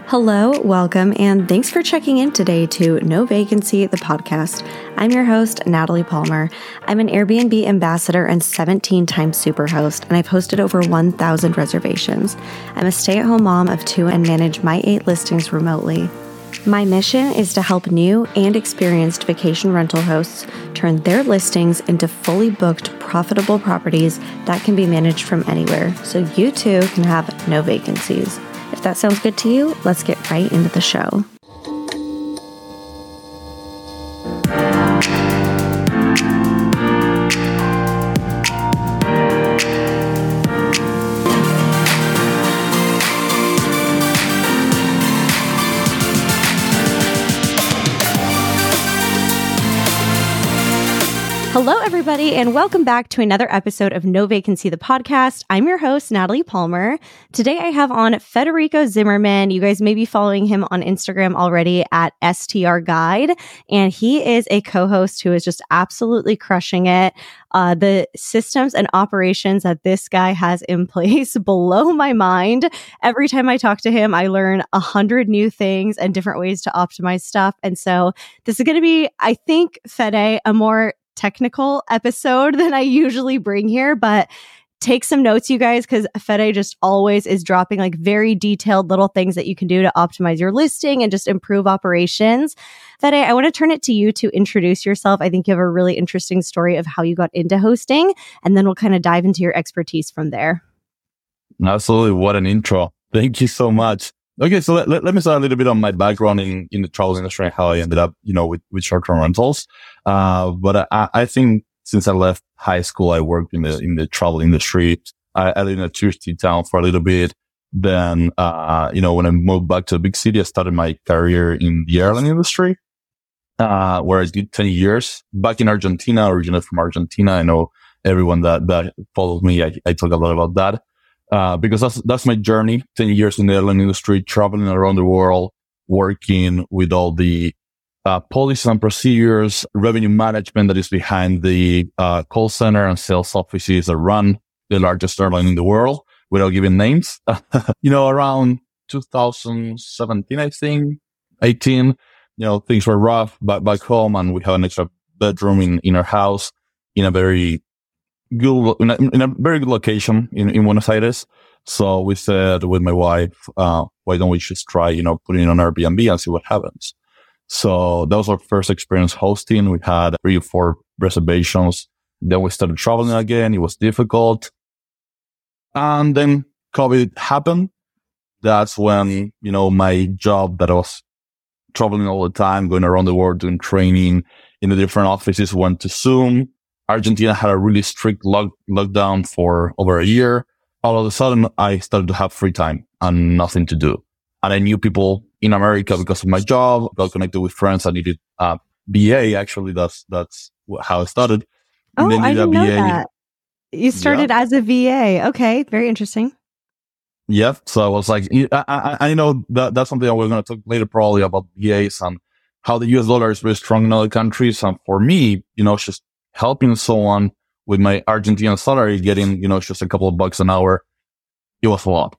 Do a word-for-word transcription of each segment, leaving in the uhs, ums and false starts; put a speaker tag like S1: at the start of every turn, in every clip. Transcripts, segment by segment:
S1: Hello, welcome, and thanks for checking in today to No Vacancy, the podcast. I'm your host, Natalie Palmer. I'm an Airbnb ambassador and seventeen-time superhost, and I've hosted over one thousand reservations. I'm a stay-at-home mom of two and manage my eight listings remotely. My mission is to help new and experienced vacation rental hosts turn their listings into fully booked, profitable properties that can be managed from anywhere, so you too can have no vacancies. If that sounds good to you, let's get right into the show. Hello, everybody, and welcome back to another episode of No Vacancy, the podcast. I'm your host, Natalie Palmer. Today, I have on Federico Zimmerman. You guys may be following him on Instagram already at S T R Guide, and he is a co-host who is just absolutely crushing it. Uh, the systems and operations that this guy has in place blow my mind. Every time I talk to him, I learn a hundred new things and different ways to optimize stuff. And so this is going to be, I think, Fede, a more technical episode than I usually bring here, but take some notes, you guys, because Fede just always is dropping like very detailed little things that you can do to optimize your listing and just improve operations. Fede, I want to turn it to you to introduce yourself. I think you have a really interesting story of how you got into hosting, and then we'll kind of dive into your expertise from there.
S2: Absolutely. What an intro. Thank you so much. Okay, so let, let, let me start a little bit on my background in, in the travel industry and how I ended up, you know, with, with short-term rentals. Uh, but I, I think since I left high school, I worked in the, in the travel industry. I, I lived in a touristy town for a little bit. Then, uh, you know, when I moved back to a big city, I started my career in the airline industry, uh, where I did ten years back in Argentina, originally from Argentina. I know everyone that, that follows me. I, I talk a lot about that. Uh, because that's, that's my journey, ten years in the airline industry, traveling around the world, working with all the, uh, policies and procedures, revenue management that is behind the, uh, call center and sales offices that run the largest airline in the world without giving names. You know, around two thousand seventeen, I think, eighteen, you know, things were rough back, back home, and we have an extra bedroom in, in our house in a very good in a, in a very good location in, in Buenos Aires. So we said with my wife, uh, why don't we just try, you know, putting it on Airbnb and see what happens. So that was our first experience hosting. We had three or four reservations. Then we started traveling again. It was difficult. And then COVID happened. That's when, you know, my job that I was traveling all the time, going around the world, doing training in the different offices, went to Zoom. Argentina had a really strict lock, lockdown for over a year. All of a sudden, I started to have free time and nothing to do. And I knew people in America because of my job, got connected with friends. I needed a B A. Actually, that's, that's how I started.
S1: Oh, I didn't know that. You started
S2: yeah.
S1: as a V A. Okay. Very interesting.
S2: Yeah. So I was like, I, I, I know that that's something that we're going to talk later probably about V As and how the U S dollar is very strong in other countries. And for me, you know, just helping someone with my Argentine salary, getting, you know, just a couple of bucks an hour, it was a lot.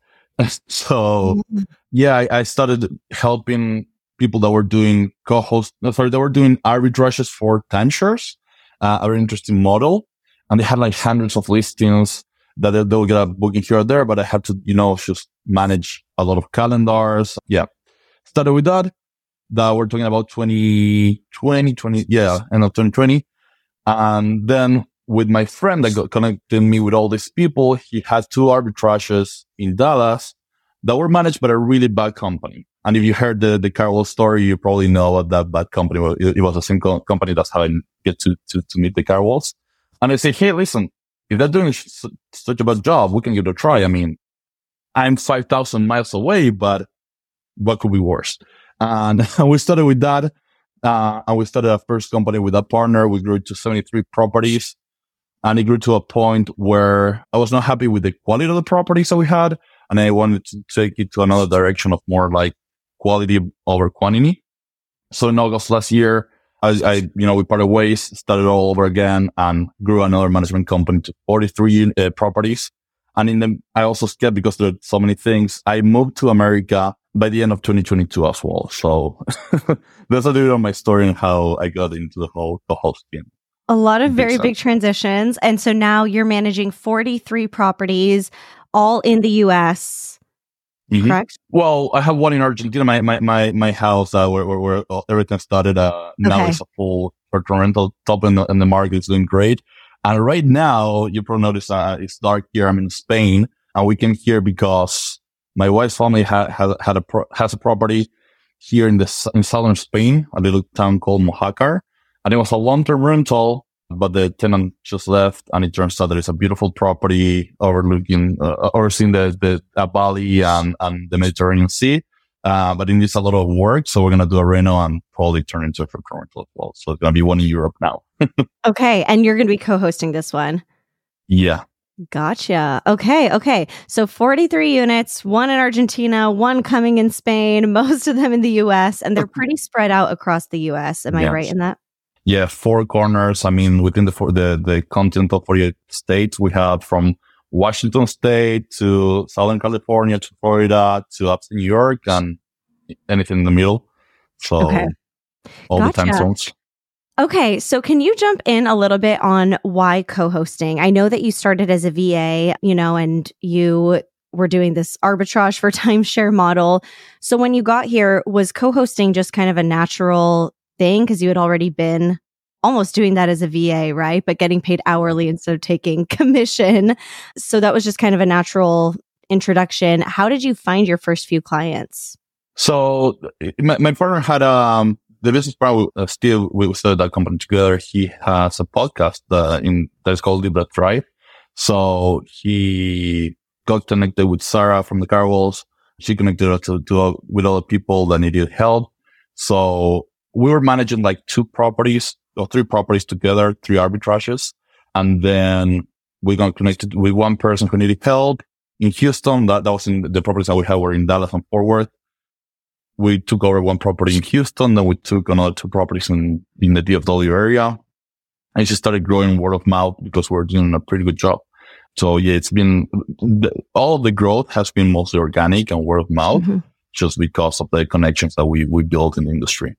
S2: So yeah, I, I started helping people that were doing co-host, no, sorry, that were doing arbitrages for timeshares, uh, a very interesting model. And they had like hundreds of listings that they, they would get a booking here or there, but I had to, you know, just manage a lot of calendars. Yeah. Started with that. That we're talking about twenty twenty, twenty, yeah, end of twenty twenty. And then with my friend that got connected me with all these people, he had two arbitrages in Dallas that were managed by a really bad company. And if you heard the, the Carwell story, you probably know what that bad company was. It, it was a single company. That's how I get to, to, to meet the Carwells. And I say, hey, listen, if they're doing sh- such a bad job, we can give it a try. I mean, I'm five thousand miles away, but what could be worse? And we started with that. Uh, and we started our first company with a partner. We grew to seventy-three properties, and it grew to a point where I was not happy with the quality of the properties that we had. And I wanted to take it to another direction of more like quality over quantity. So in August last year, I, I, you know, we parted ways, started all over again, and grew another management company to forty-three uh, properties. And in them, I also skipped because there are so many things. I moved to America by the end of twenty twenty-two as well. So that's a little bit of my story and how I got into the whole co-hosting.
S1: A lot of very big transitions. And so now you're managing forty-three properties, all in the U S, mm-hmm. correct?
S2: Well, I have one in Argentina, my my my, my house uh, where, where, where everything started. Uh, now okay. It's a full short-term rental, top in the, in the market. It's doing great. And right now, you probably notice uh, it's dark here. I'm in Spain, and we came here because my wife's family had had, had a pro- has a property here in the in southern Spain, a little town called Mojácar. And it was a long-term rental, but the tenant just left, and it turns out that it's a beautiful property overlooking, uh, overseeing the, the uh, valley and, and the Mediterranean Sea. Uh, but it needs a lot of work, so we're going to do a reno and probably turn into a short-term rental as well. So it's going to be one in Europe now.
S1: Okay, and you're going to be co-hosting this one?
S2: Yeah.
S1: Gotcha. Okay, okay. So forty-three units, one in Argentina, one coming in Spain, most of them in the U S, and they're pretty spread out across the U S. Am I yes. right in that?
S2: Yeah, four corners. I mean, within the the the continental forty-eight states, we have from Washington State to Southern California to Florida to upstate New York and anything in the middle. So okay. all gotcha. the time zones.
S1: Okay, so can you jump in a little bit on why co-hosting? I know that you started as a V A, you know, and you were doing this arbitrage for timeshare model. So when you got here, was co-hosting just kind of a natural thing because you had already been almost doing that as a V A, right? But getting paid hourly instead of taking commission. So that was just kind of a natural introduction. How did you find your first few clients?
S2: So my, my partner had um the business partner uh, still we started that company together. He has a podcast uh, in that is called Libra Thrive. So he got connected with Sarah from the Carwells. She connected us to, to uh, with other people that needed help. So we were managing like two properties or three properties together, three arbitrages. And then we got connected with one person who needed help in Houston. That, that was in the properties that we had were in Dallas and Fort Worth. We took over one property in Houston. Then we took another two properties in, in the D F W area. And it just started growing word of mouth because we're doing a pretty good job. So yeah, it's been, all of the growth has been mostly organic and word of mouth mm-hmm. just because of the connections that we, we built in the industry.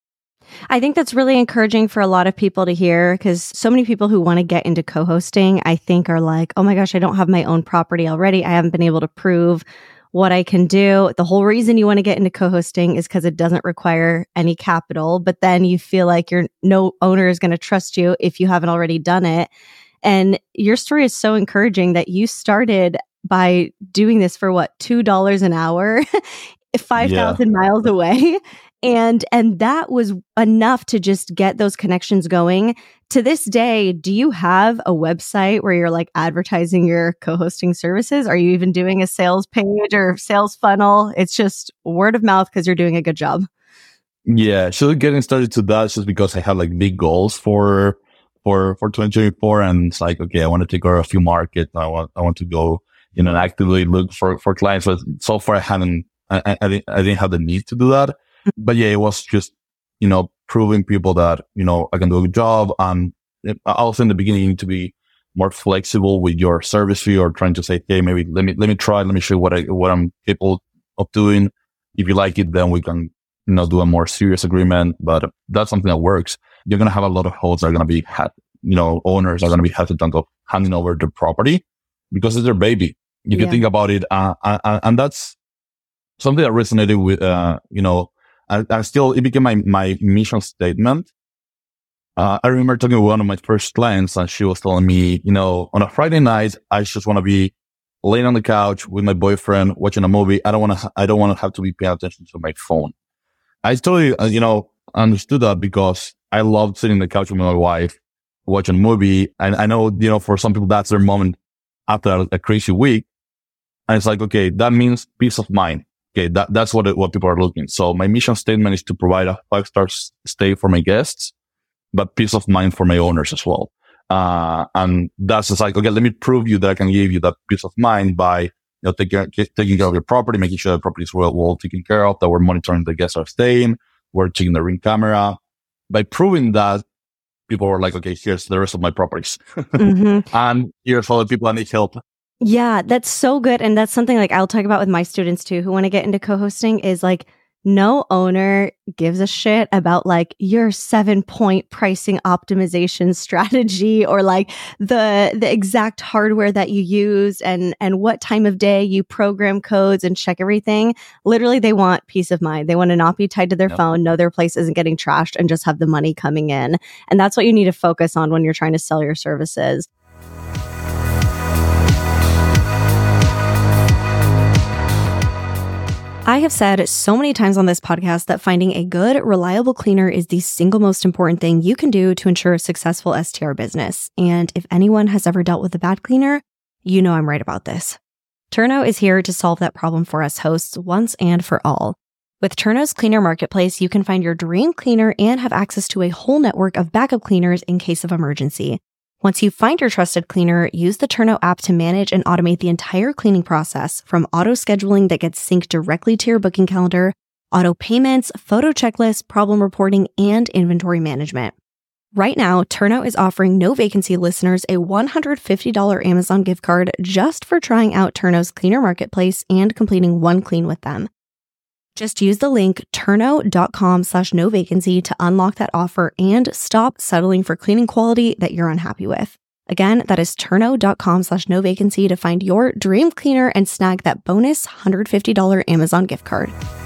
S1: I think that's really encouraging for a lot of people to hear because so many people who want to get into co-hosting, I think are like, oh my gosh, I don't have my own property already. I haven't been able to prove what I can do. The whole reason you want to get into co-hosting is because it doesn't require any capital, but then you feel like your no owner is going to trust you if you haven't already done it. And your story is so encouraging that you started by doing this for what, two dollars an hour, five thousand yeah. miles away. And and that was enough to just get those connections going. To this day, do you have a website where you're like advertising your co-hosting services? Are you even doing a sales page or sales funnel? It's just word of mouth because you're doing a good job.
S2: Yeah, so getting started to that is just because I have like big goals for for for twenty twenty-four, and it's like, okay, I want to take over a few markets. I want I want to go, you know, and actively look for for clients. But so far, I haven't. I, I didn't I didn't have the need to do that. But yeah, it was just, you know, proving people that, you know, I can do a good job. And also in the beginning, you need to be more flexible with your service fee or trying to say, hey, maybe let me, let me try, let me show you what I, what I'm capable of doing. If you like it, then we can, you know, do a more serious agreement. But that's something that works. You're going to have a lot of hosts that are going to be, ha- you know, owners are going to be hesitant of handing over the property because it's their baby. If yeah. you think about it, uh, uh, and that's something that resonated with, uh, you know, I, I still, it became my, my mission statement. Uh, I remember talking with one of my first clients and she was telling me, you know, on a Friday night, I just want to be laying on the couch with my boyfriend, watching a movie. I don't want to, I don't want to have to be paying attention to my phone. I totally, uh, you know, understood that because I loved sitting on the couch with my wife, watching a movie. And I know, you know, for some people, that's their moment after a, a crazy week. And it's like, okay, that means peace of mind. Okay, that, that's what it, what people are looking. So my mission statement is to provide a five-star s- stay for my guests, but peace of mind for my owners as well. Uh, and that's just like, okay, let me prove you that I can give you that peace of mind by, you know, taking, taking care of your property, making sure the property is well, well taken care of, that we're monitoring the guests are staying, we're checking the ring camera. By proving that, people were like, okay, here's the rest of my properties. mm-hmm. And here's all the people that need help
S1: Yeah, that's so good. And that's something like I'll talk about with my students too, who want to get into co-hosting is like, no owner gives a shit about like your seven point pricing optimization strategy or like the, the exact hardware that you use and, and what time of day you program codes and check everything. Literally, they want peace of mind. They want to not be tied to their
S2: Yep.
S1: phone, know their place isn't getting trashed and just have the money coming in. And that's what you need to focus on when you're trying to sell your services. I have said so many times on this podcast that finding a good, reliable cleaner is the single most important thing you can do to ensure a successful S T R business. And if anyone has ever dealt with a bad cleaner, you know I'm right about this. Turno is here to solve that problem for us hosts once and for all. With Turno's Cleaner Marketplace, you can find your dream cleaner and have access to a whole network of backup cleaners in case of emergency. Once you find your trusted cleaner, use the Turno app to manage and automate the entire cleaning process, from auto scheduling that gets synced directly to your booking calendar, auto payments, photo checklists, problem reporting, and inventory management. Right now, Turno is offering No Vacancy listeners a one hundred fifty dollars Amazon gift card just for trying out Turno's Cleaner Marketplace and completing one clean with them. Just use the link turno.com slash no vacancy to unlock that offer and stop settling for cleaning quality that you're unhappy with. Again, that is turno.com slash no vacancy to find your dream cleaner and snag that bonus one hundred fifty dollars Amazon gift card.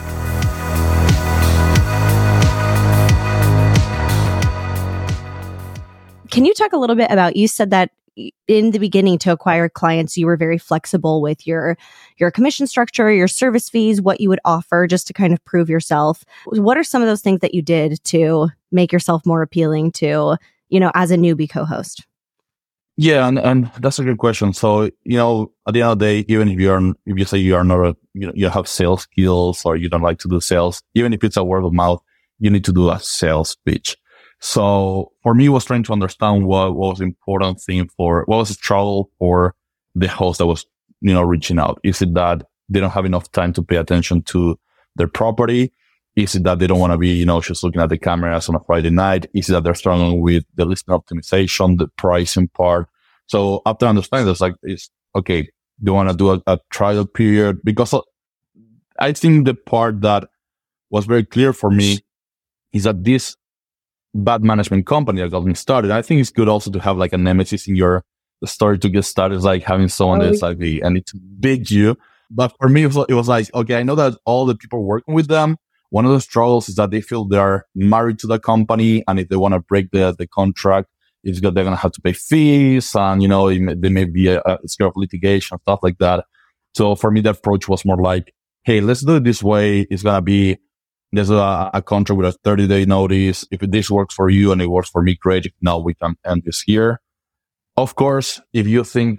S1: Can you talk a little bit about, you said that in the beginning to acquire clients, you were very flexible with your, your commission structure, your service fees, what you would offer just to kind of prove yourself. What are some of those things that you did to make yourself more appealing to, you know, as a newbie co-host?
S2: Yeah, and, and that's a good question. So, you know, at the end of the day, even if you're, if you say you are not a, you know, you have sales skills or you don't like to do sales, even if it's a word of mouth, you need to do a sales pitch. So for me, I was trying to understand what, what was the important thing for, what was the trouble for the host that was, you know, reaching out. Is it that they don't have enough time to pay attention to their property? Is it that they don't want to be, you know, just looking at the cameras on a Friday night? Is it that they're struggling with the listing optimization, the pricing part? So after understanding this, like, it's okay, do you want to do a, a trial period? Because I think the part that was very clear for me is that this bad management company that got me started, I think it's good also to have like a nemesis in your story to get started. It's like having someone oh, that's like, I need to beg you. But for me, it was, it was like, okay, I know that all the people working with them, one of the struggles is that they feel they are married to the company. And if they want to break the, the contract, it's that they're going to have to pay fees. And, you know, may, there may be a, a scare of litigation, stuff like that. So for me, the approach was more like, hey, let's do it this way. It's going to be, there's a, a contract with a thirty day notice. If this works for you and it works for me, great. If not, we can end this here. Of course, if you think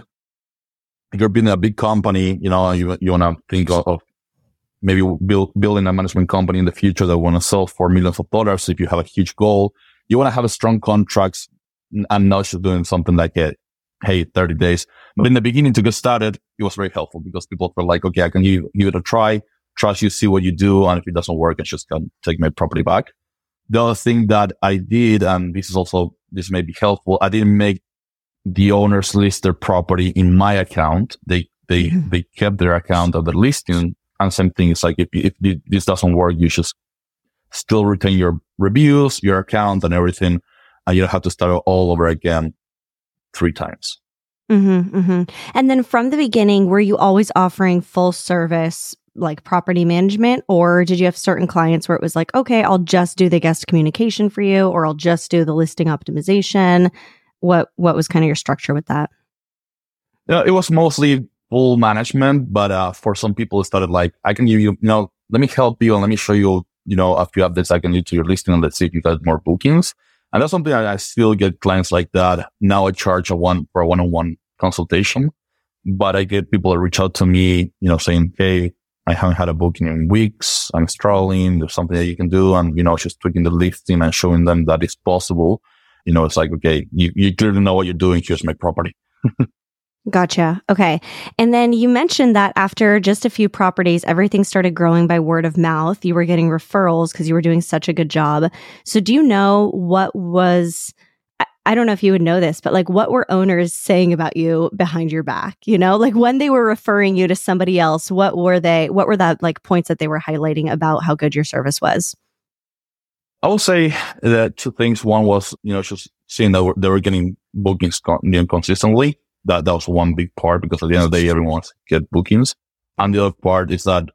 S2: you're building a big company, you know, you, you want to think of, of maybe build, building a management company in the future that want to sell for millions of dollars. If you have a huge goal, you want to have a strong contracts and not just doing something like a, hey, thirty days. But in the beginning to get started, it was very helpful because people were like, okay, I can give, give it a try. Trust you, see what you do. And if it doesn't work, I just can take my property back. The other thing that I did, and this is also, this may be helpful. I didn't make the owners list their property in my account. They, they, mm-hmm. they kept their account of the listing. And same thing is like, if, if this doesn't work, you just still retain your reviews, your account and everything. And you don't have to start all over again three times.
S1: Mm-hmm, mm-hmm. And then from the beginning, were you always offering full service, like property management, or did you have certain clients where it was like, okay, I'll just do the guest communication for you, or I'll just do the listing optimization? What, what was kind of your structure with that?
S2: Yeah, it was mostly full management, but, uh, for some people it started like, I can give you, you know, let me help you and let me show you, you know, a few updates I can do to your listing and let's see if you got more bookings. And that's something I, I still get clients like that. Now I charge a one for a one-on-one consultation, but I get people that reach out to me, you know, saying, hey, I haven't had a booking in weeks. I'm struggling. There's something that you can do. And, you know, just tweaking the listing and showing them that it's possible. You know, it's like, okay, you, you clearly know what you're doing. Here's my property.
S1: Gotcha. Okay. And then you mentioned that after just a few properties, everything started growing by word of mouth. You were getting referrals because you were doing such a good job. So do you know what was, I don't know if you would know this, but like what were owners saying about you behind your back? You know, like when they were referring you to somebody else, what were they, what were that like points that they were highlighting about how good your service was?
S2: I would say that two things. One was, you know, just seeing that they were getting bookings con- you know, consistently. That, that was one big part, because at the end of the day, everyone wants to get bookings. And the other part is that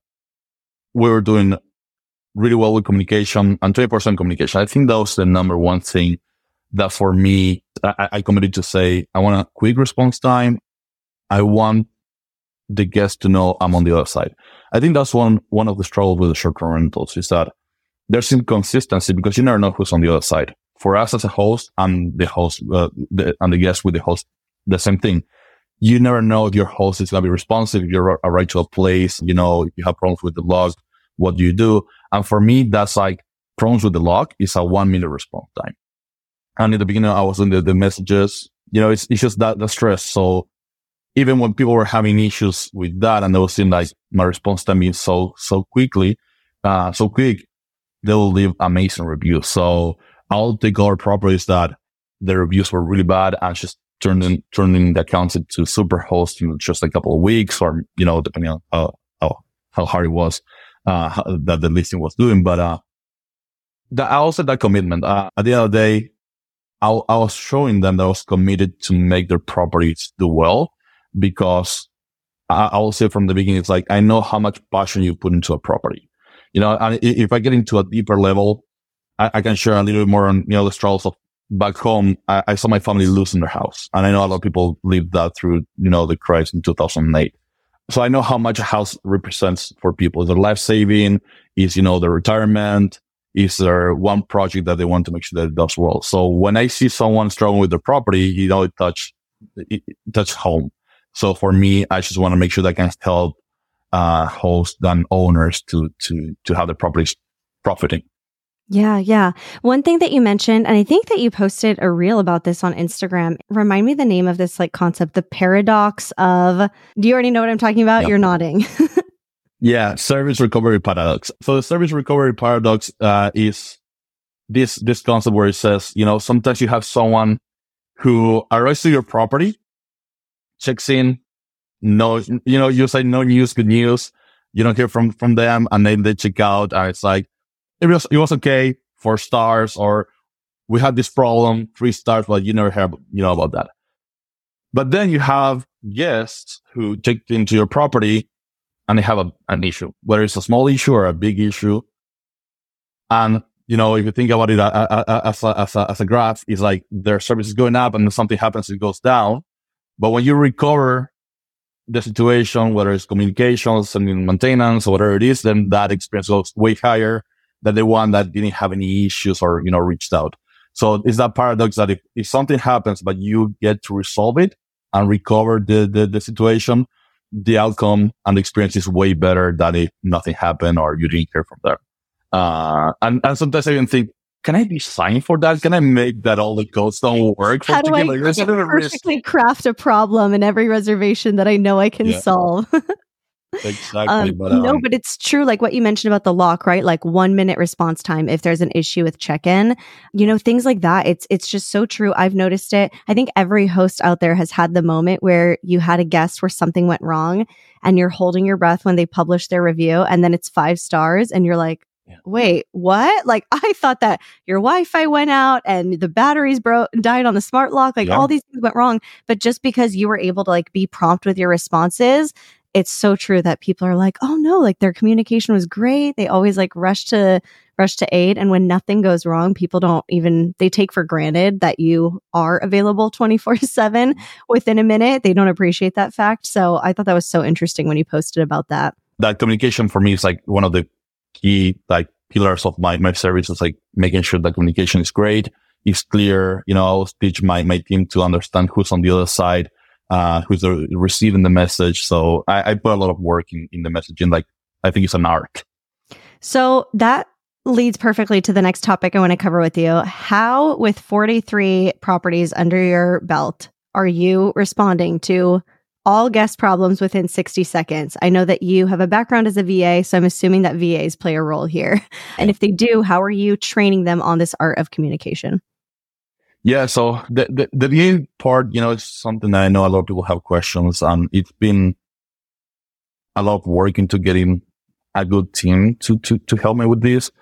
S2: we were doing really well with communication and twenty-four seven communication. I think that was the number one thing that for me, I, I committed to say, I want a quick response time. I want the guest to know I'm on the other side. I think that's one, one of the struggles with the short-term rentals is that there's inconsistency because you never know who's on the other side. For us as a host and the host, uh, the, and the guest with the host, the same thing. You never know if your host is going to be responsive, if you're arrived to a place, you know, if you have problems with the log, what do you do? And for me, that's like problems with the log is a one minute response time. And in the beginning, I was in the, the messages, you know, it's, it's just that the stress. So even when people were having issues with that and they were seeing like my response time is so, so quickly, uh, so quick, they will leave amazing reviews. So I'll take our properties that the reviews were really bad and just turning, turning the accounts into Superhost in just a couple of weeks, or, you know, depending on how, how, how hard it was, uh, how, that the listing was doing. But, uh, that, I also that commitment, uh, at the end of the day, I, I was showing them that I was committed to make their properties do well, because I, I will say from the beginning, it's like, I know how much passion you put into a property, you know, and if I get into a deeper level, I, I can share a little bit more on, you know, the struggles of back home. I, I saw my family losing their house, and I know a lot of people lived that through, you know, the crisis in two thousand eight. So I know how much a house represents for people. Their life saving is, you know, their retirement, is there one project that they want to make sure that it does well. So when I see someone struggling with their property, you know, it touch, it, it touch home. So for me, I just want to make sure that I can help, uh, hosts and owners to, to, to have the properties profiting.
S1: Yeah, yeah. One thing that you mentioned, and I think that you posted a reel about this on Instagram. Remind me the name of this like concept, the paradox of, do you already know what I'm talking about? Yep. You're nodding.
S2: Yeah, service recovery paradox. So the service recovery paradox uh, is this this concept where it says, you know, sometimes you have someone who arrives to your property, checks in, no, you know, you say no news, good news. You don't hear from from them, and then they check out, and it's like it was it was okay, four stars, or we had this problem, three stars, but you never heard, you know, about that. But then you have guests who checked into your property, and they have a, an issue, whether it's a small issue or a big issue. And, you know, if you think about it uh, uh, as, a, as, a, as a graph, it's like their service is going up and then something happens, it goes down. But when you recover the situation, whether it's communications and maintenance or whatever it is, then that experience goes way higher than the one that didn't have any issues or, you know, reached out. So it's that paradox that if, if something happens, but you get to resolve it and recover the, the, the situation, the outcome and the experience is way better than if nothing happened or you didn't hear from them. Uh, and, and sometimes I even think, can I design for that? Can I make that all the codes don't work?
S1: How do I like, perfectly craft a problem in every reservation that I know I can yeah. solve?
S2: Exactly.
S1: Um,
S2: but, um,
S1: no, but it's true. Like what you mentioned about the lock, right? Like one minute response time if there's an issue with check-in, you know, things like that. It's it's just so true. I've noticed it. I think every host out there has had the moment where you had a guest where something went wrong and you're holding your breath when they publish their review, and then it's five stars and you're like, yeah. wait, what? Like I thought that your Wi-Fi went out and the batteries broke, died on the smart lock. Like yeah. all these things went wrong. But just because you were able to like be prompt with your responses, it's so true that people are like, oh no, like their communication was great. They always like rush to rush to aid. And when nothing goes wrong, people don't even, they take for granted that you are available twenty-four seven within a minute. They don't appreciate that fact. So I thought that was so interesting when you posted about that.
S2: That communication for me is like one of the key like pillars of my, my service is like making sure that communication is great, is clear. You know, I always teach my, my team to understand who's on the other side. Uh, who's uh, receiving the message. So I, I put a lot of work in, in the messaging. Like, I think it's an art.
S1: So that leads perfectly to the next topic I want to cover with you. How, with forty-three properties under your belt, are you responding to all guest problems within sixty seconds? I know that you have a background as a V A, so I'm assuming that V As play a role here. And if they do, how are you training them on this art of communication?
S2: Yeah, so the, the, the V A part, you know, is something that I know a lot of people have questions, and it's been a lot of work into getting a good team to, to, to help me with this.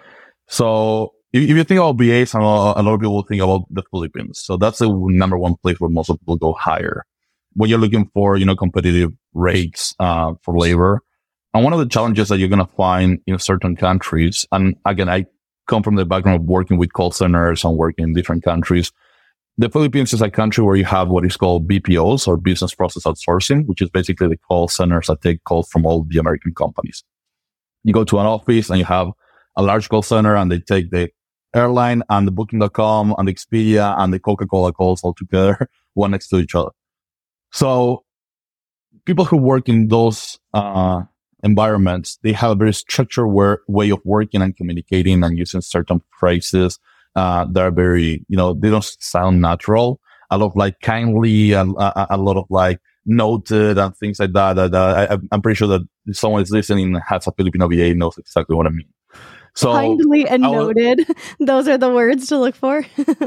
S2: So if, if you think about V As, a lot, a lot of people think about the Philippines. So that's the number one place where most of people go hire when you're looking for, you know, competitive rates, uh, for labor. And one of the challenges that you're going to find in certain countries, and again, I come from the background of working with call centers and working in different countries. The Philippines is a country where you have what is called B P Os, or business process outsourcing, which is basically the call centers that take calls from all the American companies. You go to an office and you have a large call center, and they take the airline and the booking dot com and the Expedia and the Coca-Cola calls all together, one next to each other. So people who work in those uh environments, they have a very structured wor- way of working and communicating and using certain phrases uh that are very, you know, they don't sound natural. A lot of like kindly, and a, a lot of like noted and things like that. that uh, I, I'm pretty sure that if someone is listening and has a Filipino V A knows exactly what I mean. So
S1: kindly and was, noted. Those are the words to look for.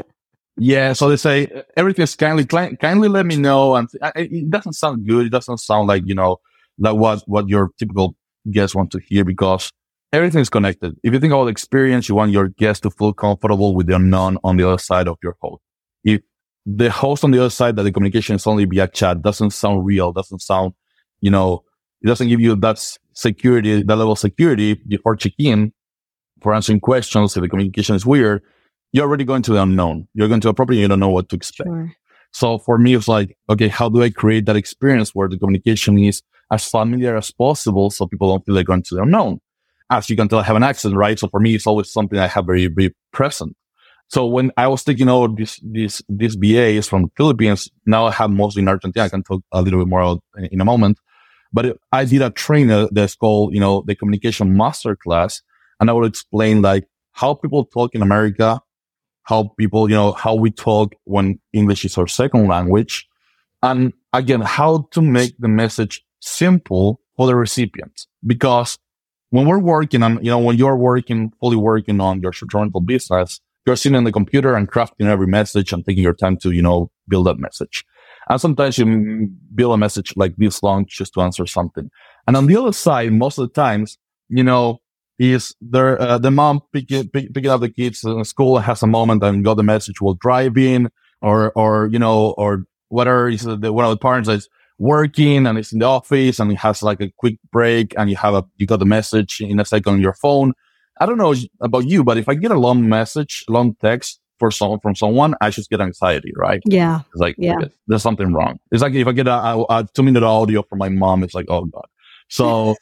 S2: Yeah, so they say everything is kindly, kindly let me know. And it doesn't sound good. It doesn't sound like, you know, like what, what your typical guests want to hear, because everything is connected. If you think about experience, you want your guests to feel comfortable with the unknown on the other side of your host. If the host on the other side, that the communication is only via chat, doesn't sound real, doesn't sound, you know, it doesn't give you that security, that level of security before check-in for answering questions. If the communication is weird, you're already going to the unknown. You're going to a property, you don't know what to expect. Sure. So for me, it's like, okay, how do I create that experience where the communication is as familiar as possible so people don't feel like going to the unknown? As you can tell, I have an accent, right? So for me, it's always something I have very, very present. So when I was taking over this, this, this B As from the Philippines, now I have mostly in Argentina. I can talk a little bit more about in a moment. But I did a training that's called, you know, the Communication Masterclass. And I would explain like how people talk in America, how people, you know, how we talk when English is our second language. And again, how to make the message simple for the recipient. Because when we're working on, you know, when you're working, fully working on your short-term rental business, you're sitting on the computer and crafting every message and taking your time to, you know, build that message. And sometimes you build a message like this long just to answer something. And on the other side, most of the times, you know, is there, uh, the mom picking, pick, picking up the kids in school, has a moment and got the message while driving, or, or, you know, or whatever is the, one of the parents is working and it's in the office and it has like a quick break and you have a, you got the message in a second on your phone. I don't know about you, but if I get a long message, long text for someone, from someone, I just get anxiety, right?
S1: Yeah.
S2: It's like,
S1: yeah.
S2: Okay, there's something wrong. It's like if I get a, a, a two minute audio from my mom, it's like, oh God. So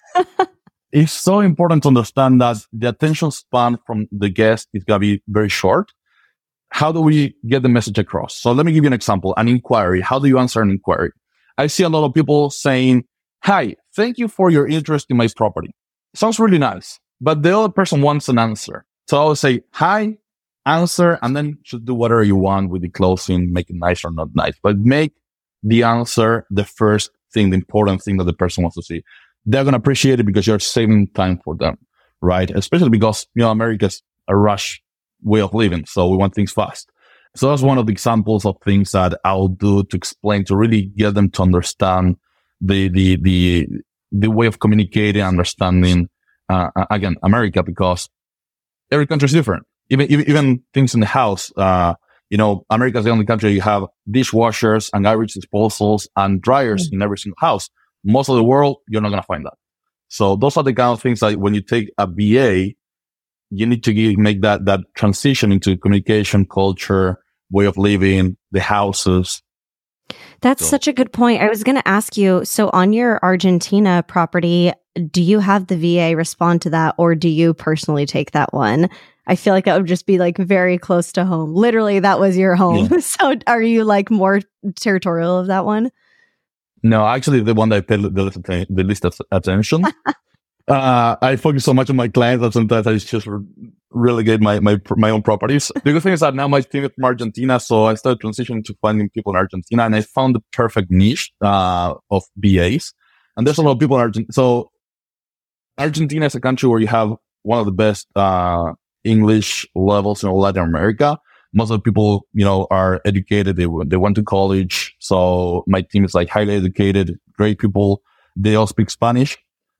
S2: it's so important to understand that the attention span from the guest is going to be very short. How do we get the message across? So let me give you an example, an inquiry. How do you answer an inquiry? I see a lot of people saying, hi, thank you for your interest in my property. Sounds really nice, but the other person wants an answer. So I will say, hi, answer, and then just do whatever you want with the closing, make it nice or not nice, but make the answer the first thing, the important thing that the person wants to see. They're going to appreciate it because you're saving time for them, right? Especially because, you know, America's a rush way of living. So we want things fast. So that's one of the examples of things that I'll do to explain, to really get them to understand the, the, the, the way of communicating, understanding, uh, again, America, because every country is different. Even, even, even things in the house, uh, you know, America is the only country you have dishwashers and garbage disposals and dryers mm-hmm. in every single house. Most of the world, you're not going to find that. So those are the kind of things that when you take a B A, you need to give, make that, that transition into communication, culture, way of living, the houses.
S1: That's so. Such a good point. I was going to ask you, so on your Argentina property, do you have the V A respond to that, or do you personally take that one? I feel like that would just be like very close to home. Literally, that was your home. Yeah. So are you like more territorial of that one?
S2: No, actually, the one that I paid the least, the least attention. uh, I focus so much on my clients that sometimes I just relegate my, my my own properties. The good thing is that now my team is from Argentina, so I started transitioning to finding people in Argentina, and I found the perfect niche uh, of B As. And there's a lot of people in Argentina. So Argentina is a country where you have one of the best uh, English levels in Latin America. Most of the people, you know, are educated. They they went to college. So my team is like highly educated, great people. They all speak Spanish.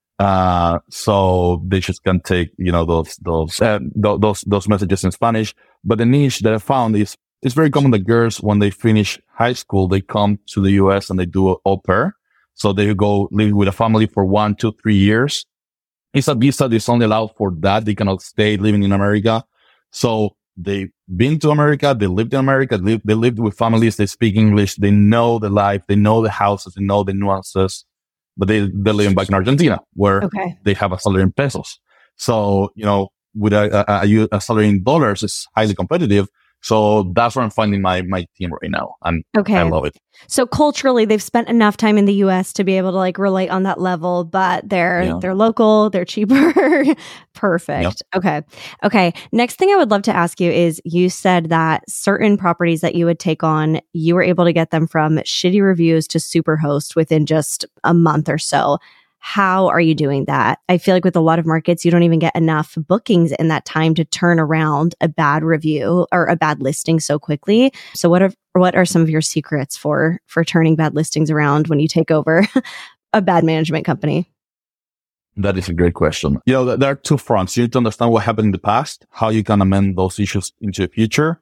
S2: Uh, so they just can take, you know, those, those, uh, those, those messages in Spanish. But the niche that I found is, it's very common that girls, when they finish high school, they come to the U S and they do au pair. So they go live with a family for one, two, three years. It's a visa that's only allowed for that. They cannot stay living in America. So they've been to America. They lived in America. They, they lived with families. They speak English. They know the life. They know the houses. They know the nuances. But they, they're living back in Argentina, where
S1: okay.
S2: they have a salary in pesos. So, you know, with a, a, a salary in dollars, it's highly competitive. So that's where I'm finding my, my team right now. And
S1: okay.
S2: I love it.
S1: So culturally, they've spent enough time in the U S to be able to like relate on that level, but they're,
S2: yeah.
S1: they're local, they're cheaper. Perfect. Yep. Okay. Okay. Next thing I would love to ask you is, you said that certain properties that you would take on, you were able to get them from shitty reviews to Superhost within just a month or so. How are you doing that? I feel like with a lot of markets, you don't even get enough bookings in that time to turn around a bad review or a bad listing so quickly. So what are what are some of your secrets for for turning bad listings around when you take over a bad management company?
S2: That is a great question. You know, there are two fronts. You need to understand what happened in the past, how you can amend those issues into the future.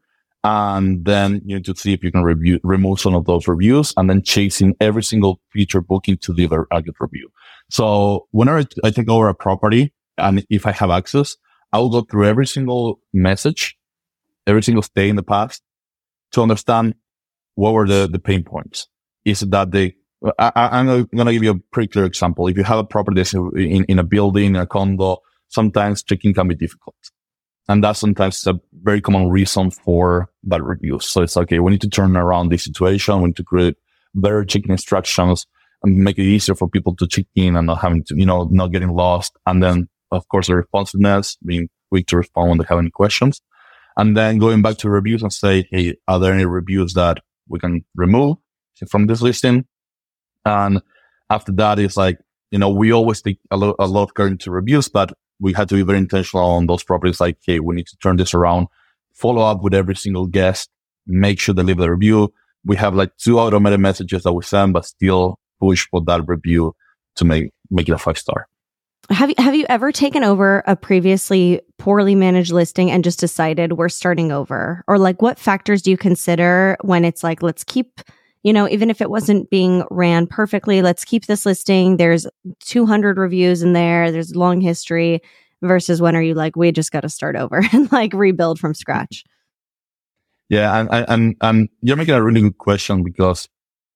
S2: And then you need to see if you can review, remove some of those reviews, and then chasing every single future booking to deliver a good review. So whenever I take over a property, and if I have access, I will go through every single message, every single stay in the past, to understand what were the, the pain points. Is it that they, I, I'm going to give you a pretty clear example. If you have a property that's in, in a building, in a condo, sometimes checking can be difficult. And that's sometimes a very common reason for bad reviews. So it's okay, we need to turn around this situation. We need to create better checking instructions and make it easier for people to check in and not having to, you know, not getting lost. And then, of course, the responsiveness, being quick to respond when they have any questions. And then going back to reviews and say, hey, are there any reviews that we can remove from this listing? And after that, it's like, you know, we always take a lot, a lot of care into reviews, but we had to be very intentional on those properties. Like, hey, we need to turn this around, follow up with every single guest, make sure they leave the review. We have like two automated messages that we send, but still push for that review to make, make it a five star.
S1: Have you, have you ever taken over a previously poorly managed listing and just decided we're starting over? Or like, what factors do you consider when it's like, let's keep, you know, even if it wasn't being ran perfectly, let's keep this listing. There's two hundred reviews in there. There's long history, versus when are you like, we just got to start over and like rebuild from scratch?
S2: Yeah. And, and, and you're making a really good question, because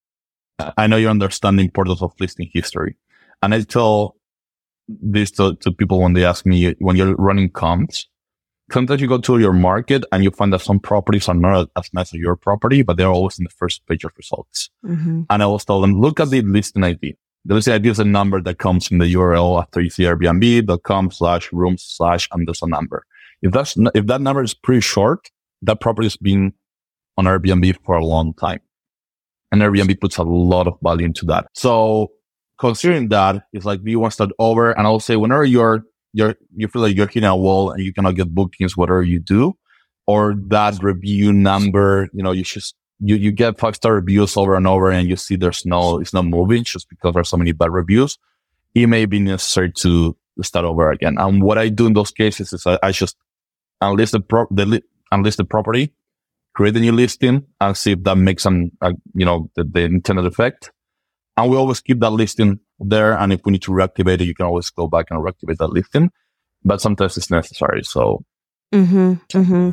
S2: I know you understand the importance of listing history. And I tell this to, to people when they ask me, when you're running comps, sometimes you go to your market and you find that some properties are not as nice as your property, but they're always in the first page of results. Mm-hmm. And I always tell them, look at the listing I D. The listing I D is a number that comes in the U R L after you see Airbnb.com slash rooms slash, and there's a number. If that's, if that number is pretty short, that property has been on Airbnb for a long time. And Airbnb puts a lot of value into that. So considering that, it's like, do you want to start over? And I'll say, whenever you're, you're, you feel like you're hitting a wall and you cannot get bookings, whatever you do, or that review number, you know, you just, you, you get five star reviews over and over and you see there's no, it's not moving just because there's so many bad reviews. It may be necessary to start over again. And what I do in those cases is I, I just unlist the, pro- the li- unlist the property, create a new listing, and see if that makes some, uh, you know, the, the intended effect. And we always keep that listing there. And if we need to reactivate it, you can always go back and reactivate that listing. But sometimes it's necessary. So,
S1: mm-hmm, mm-hmm.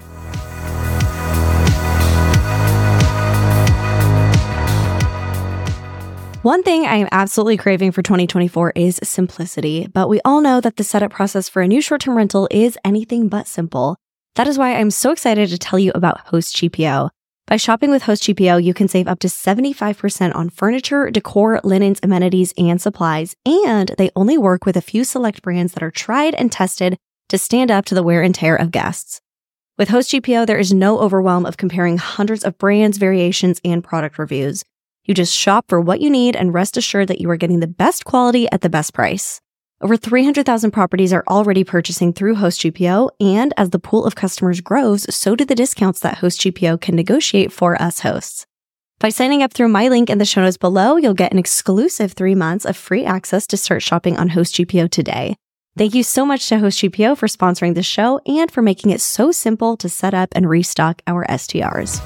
S1: One thing I am absolutely craving for twenty twenty-four is simplicity. But we all know that the setup process for a new short-term rental is anything but simple. That is why I'm so excited to tell you about Host G P O. By shopping with Host G P O, you can save up to seventy-five percent on furniture, decor, linens, amenities, and supplies. And they only work with a few select brands that are tried and tested to stand up to the wear and tear of guests. With Host G P O, there is no overwhelm of comparing hundreds of brands, variations, and product reviews. You just shop for what you need and rest assured that you are getting the best quality at the best price. Over three hundred thousand properties are already purchasing through HostGPO, and as the pool of customers grows, so do the discounts that HostGPO can negotiate for us hosts. By signing up through my link in the show notes below, you'll get an exclusive three months of free access to start shopping on HostGPO today. Thank you so much to HostGPO for sponsoring the show and for making it so simple to set up and restock our S T Rs.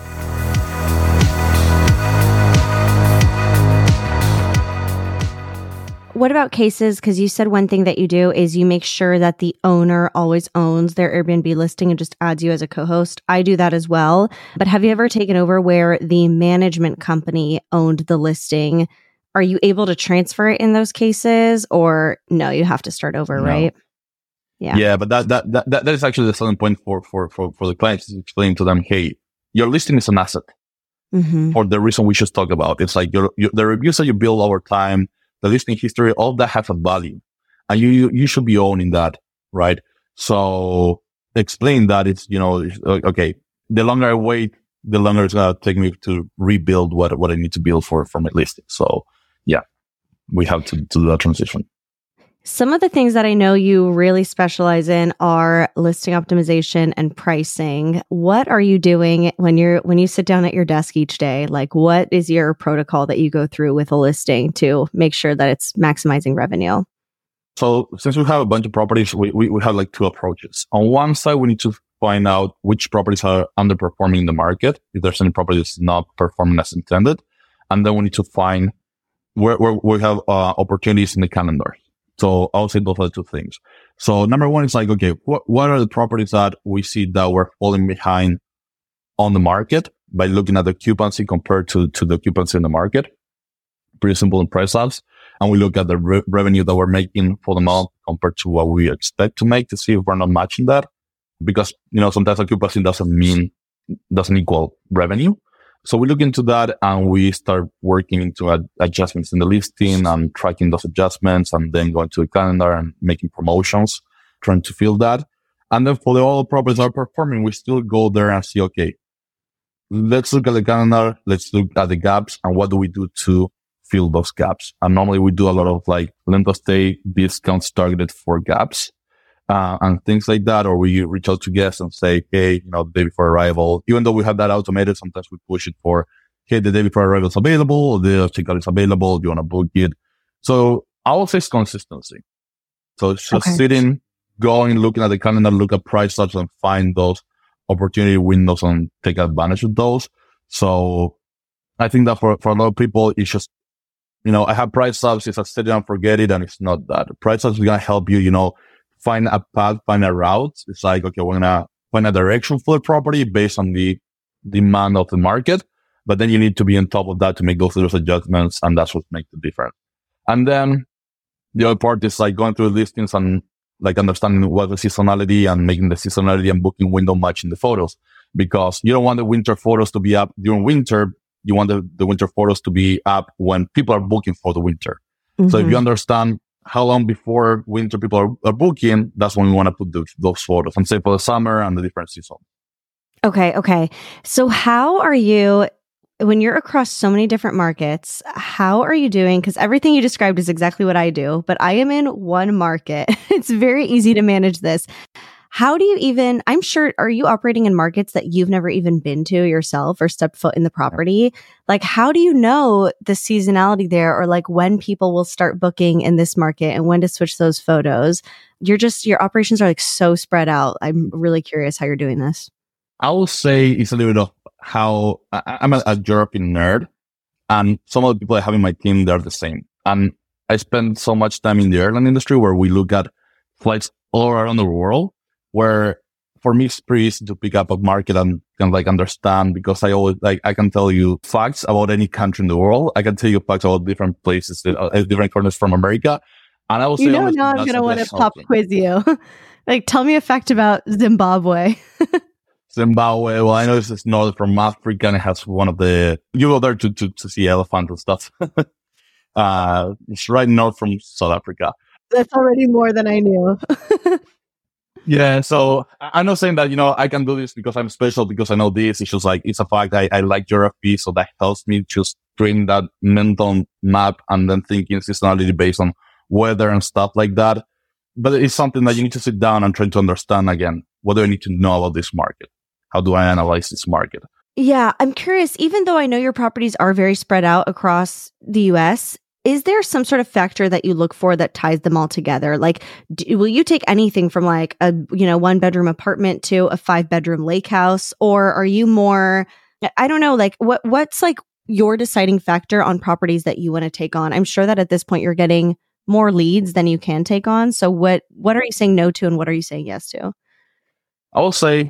S1: What about cases? Because you said one thing that you do is you make sure that the owner always owns their Airbnb listing and just adds you as a co-host. I do that as well. But have you ever taken over where the management company owned the listing? Are you able to transfer it in those cases, or no, you have to start over, no. right?
S2: Yeah. Yeah, but that, that that that is actually the selling point for for for, for the clients, is explaining to them, hey, your listing is an asset. Mm-hmm. For the reason we just talked about. It's like your, your the reviews that you build over time, the listing history, all that has a value, and you, you, you should be owning that, right? So explain that it's, you know, okay, the longer I wait, the longer it's going to take me to rebuild what, what I need to build for, for my listing. So yeah, we have to, to do that transition.
S1: Some of the things that I know you really specialize in are listing optimization and pricing. What are you doing when you're when you sit down at your desk each day? Like, what is your protocol that you go through with a listing to make sure that it's maximizing revenue?
S2: So since we have a bunch of properties, we, we, we have like two approaches. On one side, we need to find out which properties are underperforming in the market, if there's any property that's not performing as intended. And then we need to find where, where we have uh, opportunities in the calendar. So I'll say those are the two things. So number one is like, okay, what, what are the properties that we see that we're falling behind on the market by looking at the occupancy compared to, to the occupancy in the market? Pretty simple in price labs. And we look at the re- revenue that we're making for the month compared to what we expect to make to see if we're not matching that. Because, you know, sometimes occupancy doesn't mean, doesn't equal revenue. So we look into that and we start working into ad- adjustments in the listing and tracking those adjustments, and then going to the calendar and making promotions, trying to fill that. And then for the all properties that are performing, we still go there and see, okay, let's look at the calendar, let's look at the gaps, and what do we do to fill those gaps? And normally we do a lot of like length of stay discounts targeted for gaps. Uh, and things like that, or we reach out to guests and say, hey, you know, the day before arrival, even though we have that automated, sometimes we push it for, hey, the day before arrival is available, or the checkout is available, do you want to book it? So I will say it's consistency. So it's just okay. sitting, going, looking at the calendar, look at price labs and find those opportunity windows and take advantage of those. So I think that for, for a lot of people, it's just, you know, I have price labs, it's a sit down, forget it, and it's not that. Price labs is going to help you, you know, find a path, find a route. It's like, okay, we're going to find a direction for the property based on the demand of the market. But then you need to be on top of that to make those little adjustments. And that's what makes the difference. And then the other part is like going through the listings and like understanding what the seasonality and making the seasonality and booking window match in the photos. Because you don't want the winter photos to be up during winter. You want the, the winter photos to be up when people are booking for the winter. Mm-hmm. So if you understand how long before winter people are, are booking, that's when we want to put the, those photos, and say for the summer and the different seasons.
S1: Okay. Okay. So how are you, when you're across so many different markets, how are you doing? Because everything you described is exactly what I do, but I am in one market. It's very easy to manage this. How do you even, I'm sure, are you operating in markets that you've never even been to yourself or stepped foot in the property? Like, how do you know the seasonality there, or like when people will start booking in this market and when to switch those photos? You're just, your operations are like so spread out. I'm really curious how you're doing this.
S2: I will say it's a little bit of how I, I'm a, a European nerd, and some of the people I have in my team, they're the same. And I spend so much time in the airline industry where we look at flights all around the world, where for me, it's pretty easy to pick up a market and kind of like understand, because I always like, I can tell you facts about any country in the world. I can tell you facts about different places, uh, different corners from America. And I will say,
S1: you know, now I'm going to want to pop quiz you. Like, tell me a fact about Zimbabwe.
S2: Zimbabwe. Well, I know this is north from Africa and it has one of the, you go there to, to, to see elephants and stuff. uh, it's right north from South Africa.
S1: That's already more than I knew.
S2: Yeah, so I'm not saying that, you know, I can do this because I'm special, because I know this. It's just like, it's a fact. I, I like geography, so that helps me just creating that mental map and then thinking seasonality based on weather and stuff like that. But it's something that you need to sit down and try to understand again. What do I need to know about this market? How do I analyze this market?
S1: Yeah, I'm curious, even though I know your properties are very spread out across the U S, is there some sort of factor that you look for that ties them all together? Like, do, will you take anything from like a, you know, one bedroom apartment to a five bedroom lake house? Or are you more, I don't know, like what, what's like your deciding factor on properties that you want to take on? I'm sure that at this point you're getting more leads than you can take on. So what, what are you saying no to and what are you saying yes to?
S2: I will say,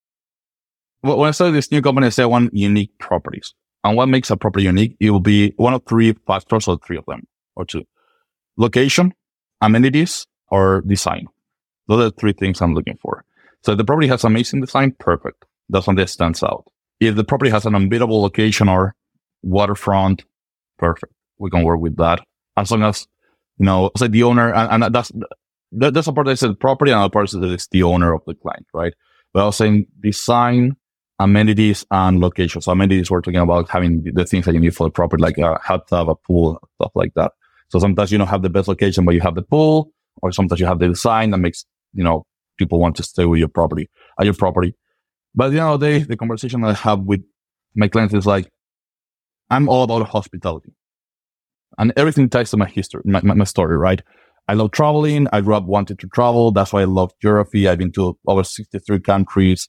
S2: when I started this new company, I say I want unique properties. And what makes a property unique? It will be one of three factors or three of them or two. Location, amenities, or design. Those are the three things I'm looking for. So if the property has amazing design, perfect. That's one that stands out. If the property has an unbeatable location or waterfront, perfect. We can work with that. As long as, you know, say the owner, and, and that's, that's a part that says the property and another part that is the owner of the client, right? But I was saying design, amenities, and location. So amenities, we're talking about having the things that you need for the property, like a hot tub, a pool, stuff like that. So sometimes you don't have the best location, but you have the pool, or sometimes you have the design that makes, you know, people want to stay with your property, at your property. But at the end of the day, the conversation I have with my clients is like, I'm all about hospitality. And everything ties to my history, my, my, my story, right? I love traveling. I grew up wanting to travel. That's why I love geography. I've been to over sixty-three countries.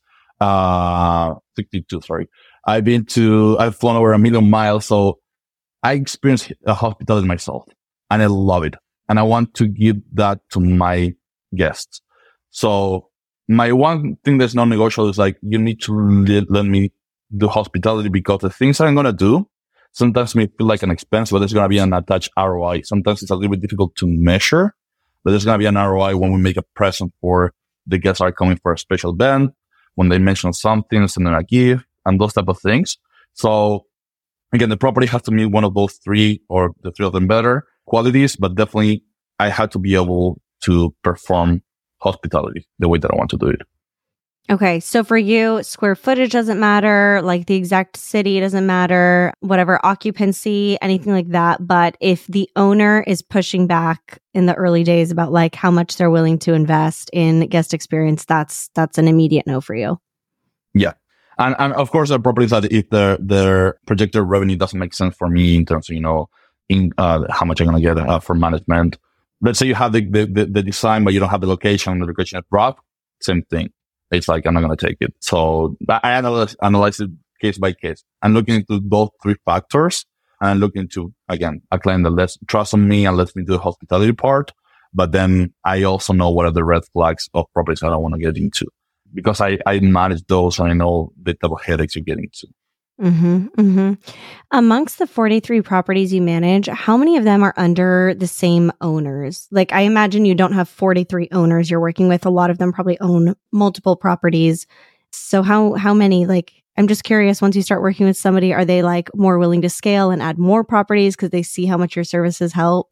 S2: Uh, sixty-two, sorry. I've been to, I've flown over a million miles. So I experienced uh, hospitality myself and I love it. And I want to give that to my guests. So my one thing that's non-negotiable is like, you need to let, let me do hospitality because the things that I'm going to do sometimes may feel like an expense, but there's going to be an attached R O I. Sometimes it's a little bit difficult to measure, but there's going to be an R O I when we make a present for the guests that are coming for a special event. When they mention something, send them a gift and those type of things. So again, the property has to meet one of those three or the three of them better qualities, but definitely I had to be able to perform hospitality the way that I want to do it.
S1: Okay. So for you, square footage doesn't matter, like the exact city doesn't matter, whatever occupancy, anything like that. But if the owner is pushing back in the early days about like how much they're willing to invest in guest experience, that's that's an immediate no for you.
S2: Yeah. And, and of course, there are properties that if their their projected revenue doesn't make sense for me in terms of, you know, in uh, how much I'm going to get uh, for management. Let's say you have the, the, the design, but you don't have the location, the location is rough, same thing. It's like, I'm not going to take it. So I analyze, analyze it case by case. I'm looking into those three factors and I'm looking to, again, a client that lets trust on me and lets me do the hospitality part. But then I also know what are the red flags of properties that I want to get into because I, I manage those and I know the type of headaches you get into.
S1: Mm-hmm, mm-hmm. Amongst the forty-three properties you manage, how many of them are under the same owners? Like, I imagine you don't have forty-three owners you're working with. A lot of them probably own multiple properties. So how how many, like, I'm just curious, once you start working with somebody, are they like more willing to scale and add more properties because they see how much your services help?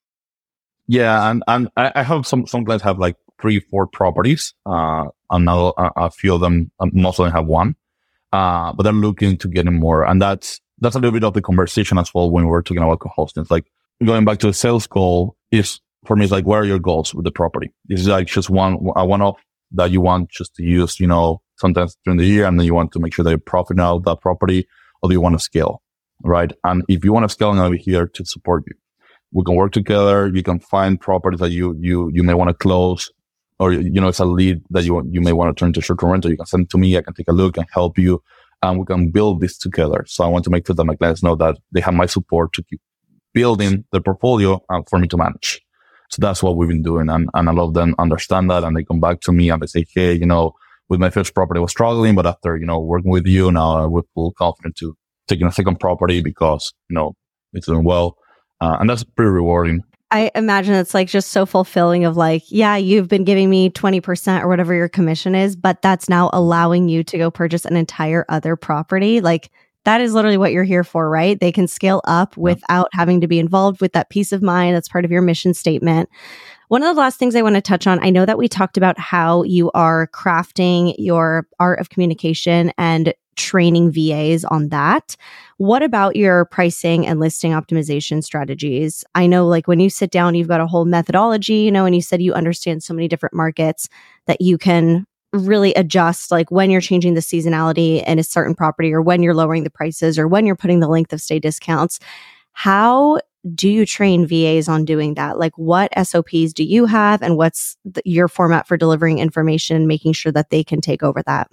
S2: Yeah, and, and I, I have some, some clients have like three, four properties. Uh, and now a, a few of them, most of them have one. Uh, but they're looking to getting more. And that's, that's a little bit of the conversation as well when we're talking about co-hosting. It's like going back to the sales goal is for me, it's like, what are your goals with the property? Is it like just one, a one-off that you want just to use, you know, sometimes during the year and then you want to make sure that you're profiting out of that property, or do you want to scale? Right. And if you want to scale, I'm going to be here to support you. We can work together. You can find properties that you, you, you may want to close. Or, you know, it's a lead that you you may want to turn to short-term rental. You can send it to me. I can take a look and help you. And we can build this together. So I want to make sure that my clients know that they have my support to keep building the portfolio uh, for me to manage. So that's what we've been doing. And, and a lot of them understand that. And they come back to me and they say, hey, you know, with my first property, I was struggling. But after, you know, working with you now, we're full confident to taking a second property because, you know, it's doing well. Uh, and that's pretty rewarding.
S1: I imagine it's like just so fulfilling of like, yeah, you've been giving me twenty percent or whatever your commission is, but that's now allowing you to go purchase an entire other property. Like that is literally what you're here for, right? They can scale up without having to be involved with that peace of mind. That's part of your mission statement. One of the last things I want to touch on, I know that we talked about how you are crafting your art of communication and training V As on that. What about your pricing and listing optimization strategies? I know like when you sit down, you've got a whole methodology, you know, and you said you understand so many different markets that you can really adjust like when you're changing the seasonality in a certain property or when you're lowering the prices or when you're putting the length of stay discounts. How do you train V As on doing that? Like what S O Ps do you have and what's the, your format for delivering information, making sure that they can take over that?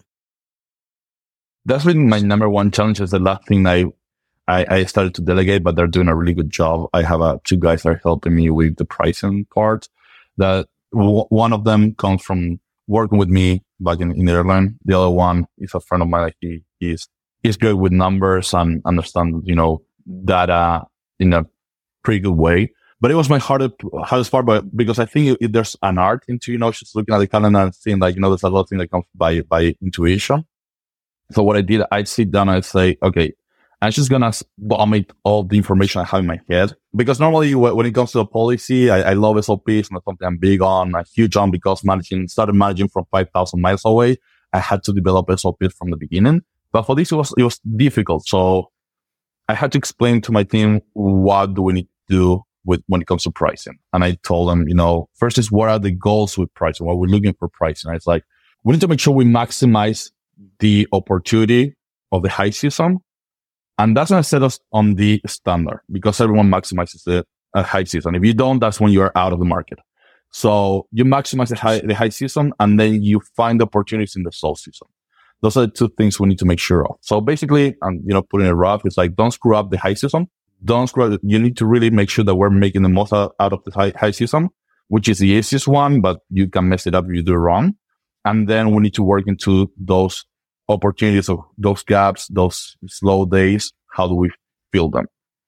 S2: That's been my number one challenge. Is the last thing I, I, I started to delegate, but they're doing a really good job. I have uh, two guys that are helping me with the pricing part. That w- one of them comes from working with me back in, in Ireland. The other one is a friend of mine. Like he, he's, he's good with numbers and understand, you know, data in a pretty good way. But it was my hardest, hardest part, but because I think it, there's an art into, you know, just looking at the calendar and seeing like, you know, there's a lot of things that comes by, by intuition. So what I did, I'd sit down and I'd say, okay, I'm just going to vomit all the information I have in my head. Because normally when it comes to a policy, I, I love S O Ps and that's something I'm big on, a huge on because managing, started managing from five thousand miles away. I had to develop S O Ps from the beginning. But for this, it was, it was difficult. So I had to explain to my team, what do we need to do with when it comes to pricing? And I told them, you know, first is what are the goals with pricing? What we're looking for pricing. And it's like, we need to make sure we maximize the opportunity of the high season. And that's going to set us on the standard because everyone maximizes the uh, high season. If you don't, that's when you're out of the market. So you maximize the high, the high season and then you find opportunities in the slow season. Those are the two things we need to make sure of. So basically, um, you know, putting it rough, it's like, don't screw up the high season. Don't screw up. You need to really make sure that we're making the most out, out of the high, high season, which is the easiest one, but you can mess it up if you do it wrong. And then we need to work into those opportunities of those gaps, those slow days. How do we fill them?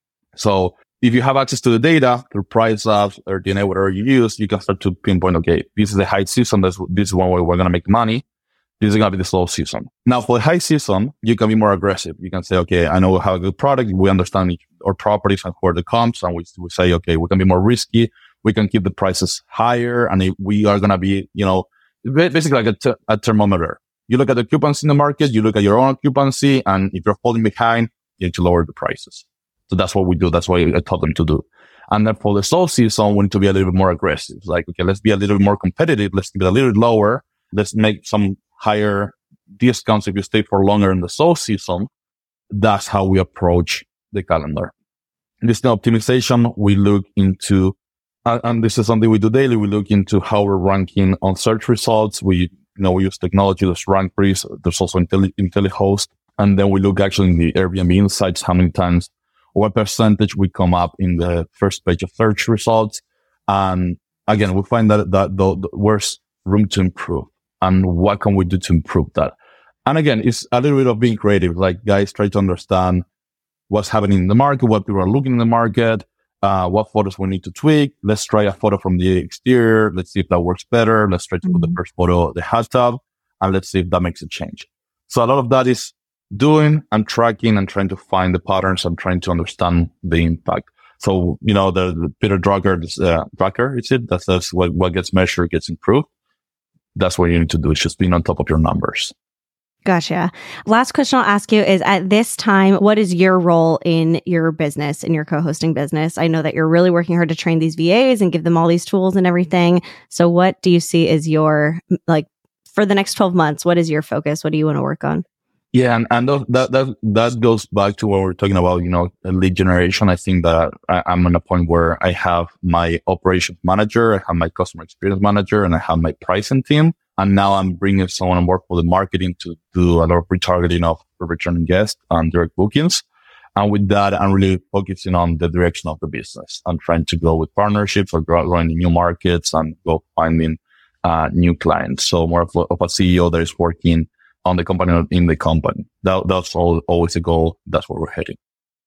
S2: So if you have access to the data through price apps or D N A, whatever you use, you can start to pinpoint, okay, this is the high season. This, this is one way we're going to make money. This is going to be the slow season. Now for the high season, you can be more aggressive. You can say, okay, I know we have a good product. We understand each, our properties and where the comps. And we, we say, okay, we can be more risky. We can keep the prices higher. And if we are going to be, you know, basically like a, t- a thermometer. You look at the occupancy in the market, you look at your own occupancy, and if you're falling behind, you need to lower the prices. So that's what we do. That's what I taught them to do. And then for the slow season, we need to be a little bit more aggressive. Like, okay, let's be a little bit more competitive. Let's be a little bit lower. Let's make some higher discounts if you stay for longer in the slow season. That's how we approach the calendar. Listing optimization, we look into, uh, and this is something we do daily. We look into how we're ranking on search results. We You know, we use technology, there's RankBreeze, there's also Intelli- IntelliHost. And then we look actually in the Airbnb insights, how many times, what percentage we come up in the first page of search results. And again, we find that, that the, the, where's room to improve and what can we do to improve that? And again, it's a little bit of being creative. Like guys try to understand what's happening in the market, what people are looking in the market, uh, what photos we need to tweak. Let's try a photo from the exterior. Let's see if that works better. Let's try to mm-hmm. put the first photo, the hashtag, and let's see if that makes a change. So a lot of that is doing and tracking and trying to find the patterns and trying to understand the impact. So, you know, the, the Peter Drucker, uh, Drucker, is it? That's, that's what, what gets measured gets improved. That's what you need to do. It's just being on top of your numbers.
S1: Gotcha. Last question I'll ask you is at this time, what is your role in your business, in your co-hosting business? I know that you're really working hard to train these V As and give them all these tools and everything. So what do you see as your, like for the next twelve months, what is your focus? What do you want to work on?
S2: Yeah. And, and that, that, that goes back to what we're talking about, you know, lead generation. I think that I, I'm at a point where I have my operations manager, I have my customer experience manager, and I have my pricing team. And now I'm bringing someone on board for the marketing to do a lot of retargeting of returning guests and direct bookings. And with that, I'm really focusing on the direction of the business. I'm trying to go with partnerships or growing in new markets and go finding uh, new clients. So more of, of a C E O that is working on the company or in the company. That, that's all, always a goal. That's where we're heading.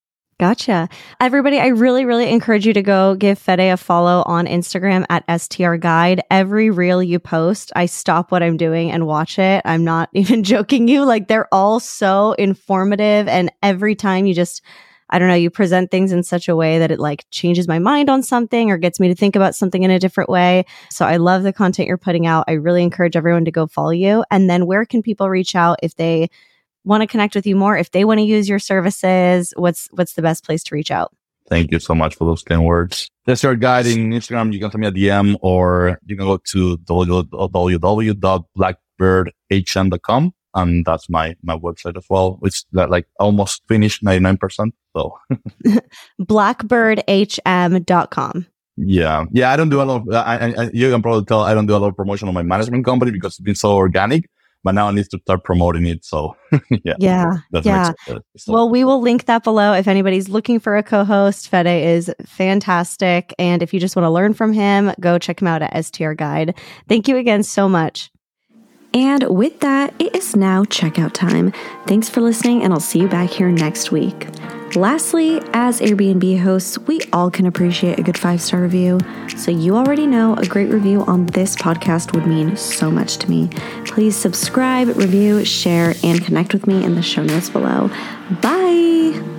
S1: Gotcha. Everybody, I really, really encourage you to go give Fede a follow on Instagram at S T R Guide. Every reel you post, I stop what I'm doing and watch it. I'm not even joking you. Like they're all so informative. And every time you just, I don't know, you present things in such a way that it like changes my mind on something or gets me to think about something in a different way. So I love the content you're putting out. I really encourage everyone to go follow you. And then where can people reach out if they want to connect with you more, if they want to use your services, what's what's the best place to reach out?
S2: Thank you so much for those kind words. That's your guide in Instagram. You can send me a D M, or you can go to w w w dot blackbird h m dot com. And that's my, my website as well. It's like almost finished ninety-nine percent. So
S1: blackbird h m dot com.
S2: Yeah. Yeah. I don't do a lot of, I, I, you can probably tell I don't do a lot of promotion on my management company because it's been so organic, but now I need to start promoting it. So yeah.
S1: Yeah. Yeah. So. Well, we will link that below. If anybody's looking for a co-host, Fede is fantastic. And if you just want to learn from him, go check him out at S T R Guide. Thank you again so much. And with that, it is now checkout time. Thanks for listening, and I'll see you back here next week. Lastly, as Airbnb hosts, we all can appreciate a good five-star review. So you already know a great review on this podcast would mean so much to me. Please subscribe, review, share, and connect with me in the show notes below. Bye!